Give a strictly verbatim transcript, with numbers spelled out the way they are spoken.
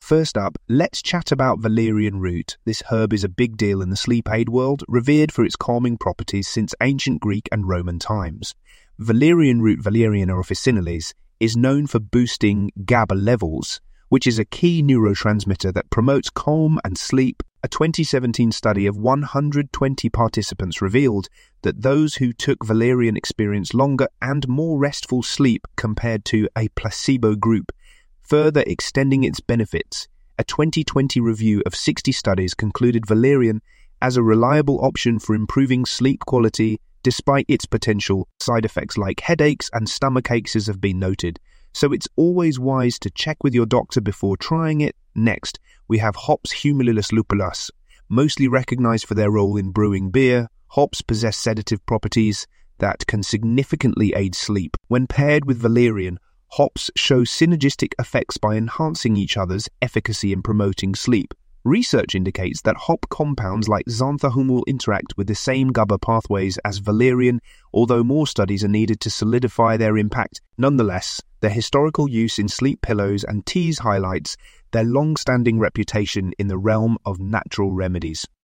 First up, let's chat about valerian root. This herb is a big deal in the sleep aid world, revered for its calming properties since ancient Greek and Roman times. Valerian root, Valeriana officinalis, is known for boosting GABA levels, which is a key neurotransmitter that promotes calm and sleep. A twenty seventeen study of one hundred twenty participants revealed that those who took valerian experienced longer and more restful sleep compared to a placebo group, further extending its benefits. A twenty twenty review of sixty studies concluded valerian as a reliable option for improving sleep quality, despite its potential side effects like headaches and stomach aches have been noted. So it's always wise to check with your doctor before trying it. Next, we have hops Humulus lupulus. Mostly recognized for their role in brewing beer, hops possess sedative properties that can significantly aid sleep. When paired with valerian, hops show synergistic effects by enhancing each other's efficacy in promoting sleep. Research indicates that hop compounds like xanthahumul interact with the same GABA pathways as valerian, although more studies are needed to solidify their impact. Nonetheless, their historical use in sleep pillows and teas highlights their long-standing reputation in the realm of natural remedies.